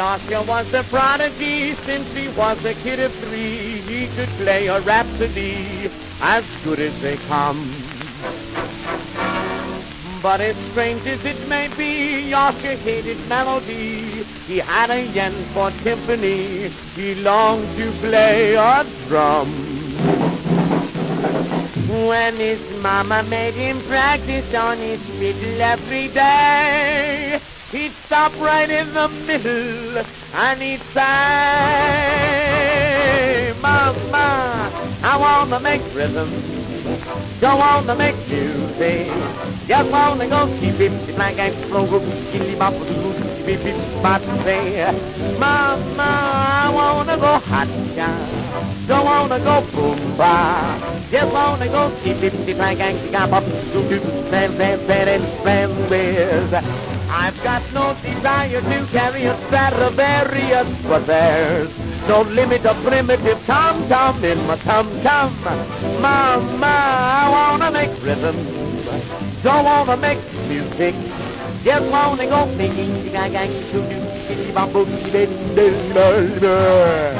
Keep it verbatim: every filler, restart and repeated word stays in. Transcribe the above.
Marshall was a prodigy since he was a kid of three. He could play a rhapsody as good as they come. But as strange as it may be, Oscar hated melody. He had a yen for timpani. He longed to play a drum. When his mama made him practice on his fiddle every day, he'd stop right in the middle and he'd say, Mama, I want to make rhythm, don't want to make music, just want to go keep it like I flow, skilly bop, beep beep bop, say, Mama, I want to go hot shot, don't want to go boom bop, just want to go keep it like I got bop, do do, bam bam bam bam whiz. I've got no desire to carry a Stradivarius, but there's no limit of primitive tom-tom in my tom-tom. Mama, I wanna make rhythm, don't wanna make music, just wanna go making